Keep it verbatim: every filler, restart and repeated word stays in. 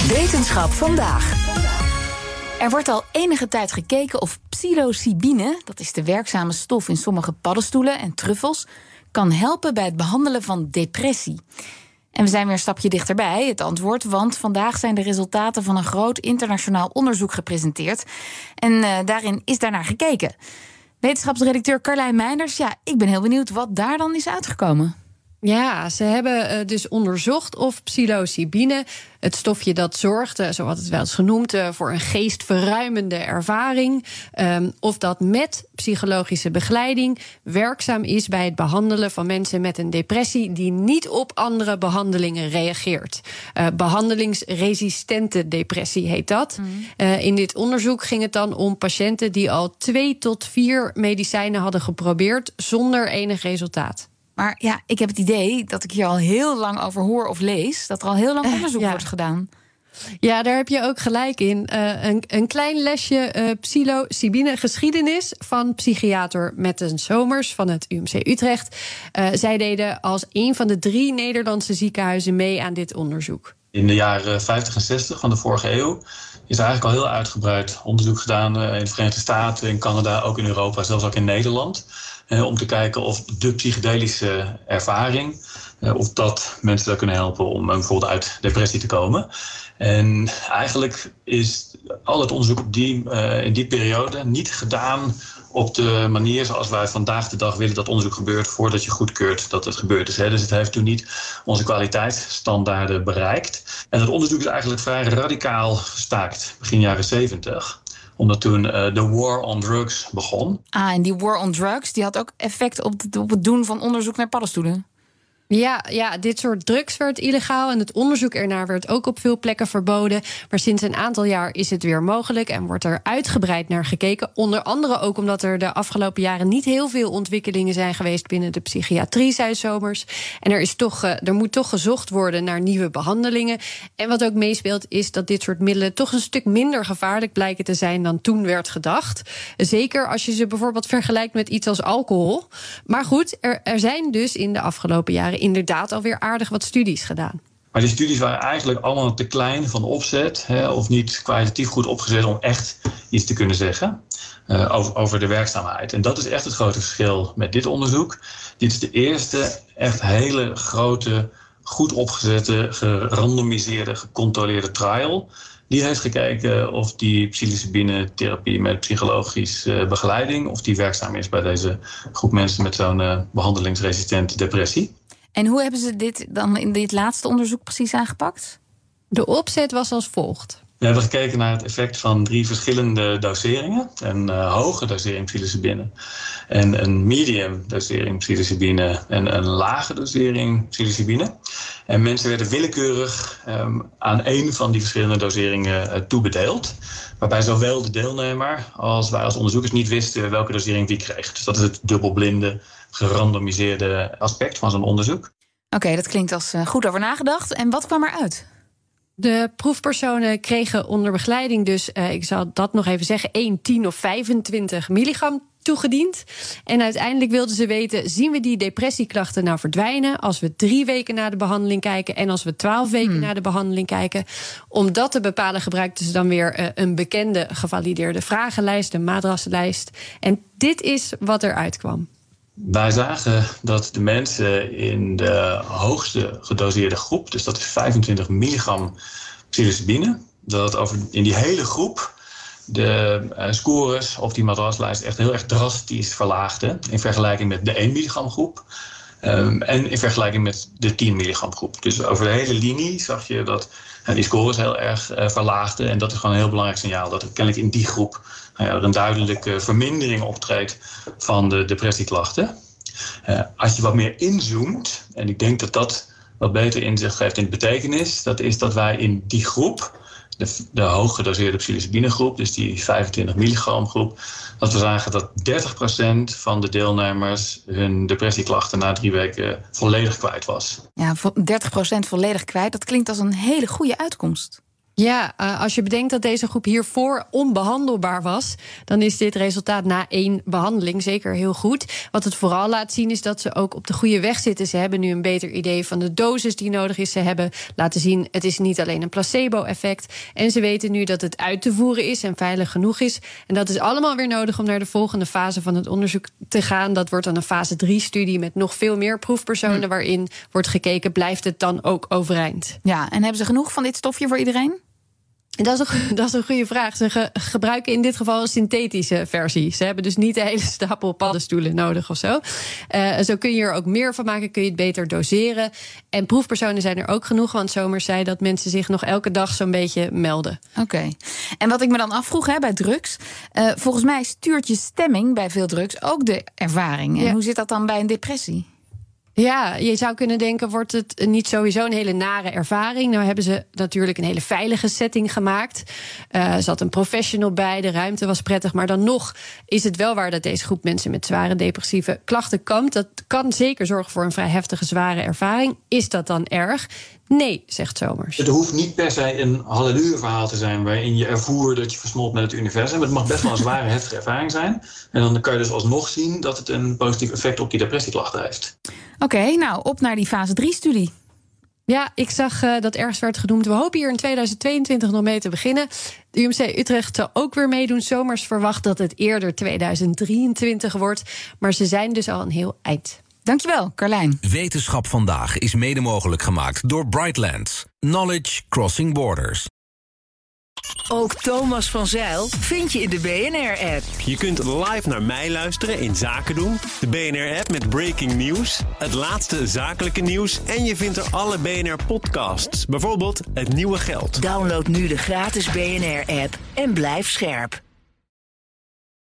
Wetenschap vandaag. Er wordt al enige tijd gekeken of psilocybine, dat is de werkzame stof in sommige paddenstoelen en truffels, kan helpen bij het behandelen van depressie. En we zijn weer een stapje dichterbij, het antwoord, want vandaag zijn de resultaten van een groot internationaal onderzoek gepresenteerd. En uh, daarin is daarnaar gekeken. Wetenschapsredacteur Carlijn Meinders, ja, ik ben heel benieuwd wat daar dan is uitgekomen. Ja, ze hebben uh, dus onderzocht of psilocybine, het stofje dat zorgt, uh, zo wordt het wel eens genoemd, uh, voor een geestverruimende ervaring, um, of dat met psychologische begeleiding werkzaam is bij het behandelen van mensen met een depressie die niet op andere behandelingen reageert. Uh, behandelingsresistente depressie heet dat. Mm. Uh, in dit onderzoek ging het dan om patiënten die al twee tot vier medicijnen hadden geprobeerd zonder enig resultaat. Maar ja, ik heb het idee dat ik hier al heel lang over hoor of lees, dat er al heel lang onderzoek uh, ja. wordt gedaan. Ja, daar heb je ook gelijk in. Uh, een, een klein lesje uh, psilocybine geschiedenis van psychiater Metten Somers van het U M C Utrecht. Uh, zij deden als een van de drie Nederlandse ziekenhuizen mee aan dit onderzoek. In de jaren vijftig en zestig van de vorige eeuw is er eigenlijk al heel uitgebreid onderzoek gedaan in de Verenigde Staten, in Canada, ook in Europa, zelfs ook in Nederland. Eh, om te kijken of de psychedelische ervaring, eh, of dat mensen zou kunnen helpen om uh, bijvoorbeeld uit depressie te komen. En eigenlijk is al het onderzoek op die, uh, in die periode niet gedaan op de manier zoals wij vandaag de dag willen dat onderzoek gebeurt voordat je goedkeurt dat het gebeurd is. Hè. Dus het heeft toen niet onze kwaliteitsstandaarden bereikt. En dat onderzoek is eigenlijk vrij radicaal gestaakt, begin jaren zeventig. Omdat toen uh, de war on drugs begon. Ah, en die war on drugs die had ook effect op het, op het doen van onderzoek naar paddenstoelen. Ja, ja, dit soort drugs werd illegaal en het onderzoek ernaar werd ook op veel plekken verboden. Maar sinds een aantal jaar is het weer mogelijk en wordt er uitgebreid naar gekeken. Onder andere ook omdat er de afgelopen jaren niet heel veel ontwikkelingen zijn geweest binnen de psychiatrie, zei Somers. En er, is toch, er moet toch gezocht worden naar nieuwe behandelingen. En wat ook meespeelt is dat dit soort middelen toch een stuk minder gevaarlijk blijken te zijn dan toen werd gedacht. Zeker als je ze bijvoorbeeld vergelijkt met iets als alcohol. Maar goed, er, er zijn dus in de afgelopen jaren inderdaad alweer aardig wat studies gedaan. Maar die studies waren eigenlijk allemaal te klein van opzet, hè, of niet kwalitatief goed opgezet om echt iets te kunnen zeggen uh, over, over de werkzaamheid. En dat is echt het grote verschil met dit onderzoek. Dit is de eerste echt hele grote, goed opgezette, gerandomiseerde, gecontroleerde trial. Die heeft gekeken of die psilocybine-therapie met psychologische begeleiding, of die werkzaam is bij deze groep mensen met zo'n uh, behandelingsresistente depressie. En hoe hebben ze dit dan in dit laatste onderzoek precies aangepakt? De opzet was als volgt. We hebben gekeken naar het effect van drie verschillende doseringen. Een uh, hoge dosering psilocybine, en een medium dosering psilocybine en een lage dosering psilocybine. En mensen werden willekeurig um, aan één van die verschillende doseringen uh, toebedeeld. Waarbij zowel de deelnemer als wij als onderzoekers niet wisten welke dosering wie kreeg. Dus dat is het dubbelblinde, gerandomiseerde aspect van zo'n onderzoek. Oké, okay, dat klinkt als uh, goed over nagedacht. En wat kwam eruit? De proefpersonen kregen onder begeleiding dus, uh, ik zal dat nog even zeggen, één, tien of vijfentwintig milligram toegediend. En uiteindelijk wilden ze weten, zien we die depressieklachten nou verdwijnen als we drie weken na de behandeling kijken en als we twaalf weken hmm. na de behandeling kijken. Om dat te bepalen gebruikten ze dan weer uh, een bekende gevalideerde vragenlijst, een madraslijst. En dit is wat eruit kwam. Wij zagen dat de mensen in de hoogste gedoseerde groep, dus dat is vijfentwintig milligram psilocybine, dat over in die hele groep de uh, scores op die madraslijst echt heel erg drastisch verlaagden in vergelijking met de één milligram groep um, en in vergelijking met de tien milligram groep. Dus over de hele linie zag je dat uh, die scores heel erg uh, verlaagden en dat is gewoon een heel belangrijk signaal dat er kennelijk in die groep uh, er een duidelijke vermindering optreedt van de depressieklachten. Uh, als je wat meer inzoomt, en ik denk dat dat wat beter inzicht geeft in de betekenis, dat is dat wij in die groep, de, de hoog gedoseerde psilocybine groep, dus die vijfentwintig milligram groep, dat we zagen dat dertig procent van de deelnemers hun depressieklachten na drie weken volledig kwijt was. Ja, dertig procent volledig kwijt, dat klinkt als een hele goede uitkomst. Ja, uh, als je bedenkt dat deze groep hiervoor onbehandelbaar was, dan is dit resultaat na één behandeling zeker heel goed. Wat het vooral laat zien is dat ze ook op de goede weg zitten. Ze hebben nu een beter idee van de dosis die nodig is. Ze hebben laten zien, het is niet alleen een placebo-effect. En ze weten nu dat het uit te voeren is en veilig genoeg is. En dat is allemaal weer nodig om naar de volgende fase van het onderzoek te gaan. Dat wordt dan een fase drie studie met nog veel meer proefpersonen, hm. waarin wordt gekeken, blijft het dan ook overeind? Ja, en hebben ze genoeg van dit stofje voor iedereen? Dat is, een, dat is een goede vraag. Ze ge, gebruiken in dit geval een synthetische versie. Ze hebben dus niet de hele stapel paddenstoelen nodig of zo. Uh, zo kun je er ook meer van maken, kun je het beter doseren. En proefpersonen zijn er ook genoeg, want Somers zei dat mensen zich nog elke dag zo'n beetje melden. Oké. Okay. En wat ik me dan afvroeg hè, bij drugs, uh, volgens mij stuurt je stemming bij veel drugs ook de ervaring. En ja. hoe zit dat dan bij een depressie? Ja, je zou kunnen denken, wordt het niet sowieso een hele nare ervaring? Nou hebben ze natuurlijk een hele veilige setting gemaakt. Uh, er zat een professional bij, de ruimte was prettig. Maar dan nog is het wel waar dat deze groep mensen met zware depressieve klachten kampt. Dat kan zeker zorgen voor een vrij heftige, zware ervaring. Is dat dan erg? Nee, zegt Somers. Het hoeft niet per se een halleluja-verhaal te zijn waarin je ervoer dat je versmolt met het universum. Het mag best wel een zware, heftige ervaring zijn. En dan kan je dus alsnog zien dat het een positief effect op die depressieklachten heeft. Oké, okay, nou op naar die fase drie studie. Ja, ik zag uh, dat ergens werd genoemd, we hopen hier in tweeduizend tweeëntwintig nog mee te beginnen. De U M C Utrecht zal ook weer meedoen. Somers verwacht dat het eerder tweeduizend drieëntwintig wordt. Maar ze zijn dus al een heel eind. Dankjewel, Carlijn. Wetenschap vandaag is mede mogelijk gemaakt door Brightlands. Knowledge Crossing Borders. Ook Thomas van Zijl vind je in de B N R-app. Je kunt live naar mij luisteren in Zaken doen. De B N R-app met breaking news, het laatste zakelijke nieuws en je vindt er alle B N R-podcasts. Bijvoorbeeld Het Nieuwe Geld. Download nu de gratis B N R-app en blijf scherp.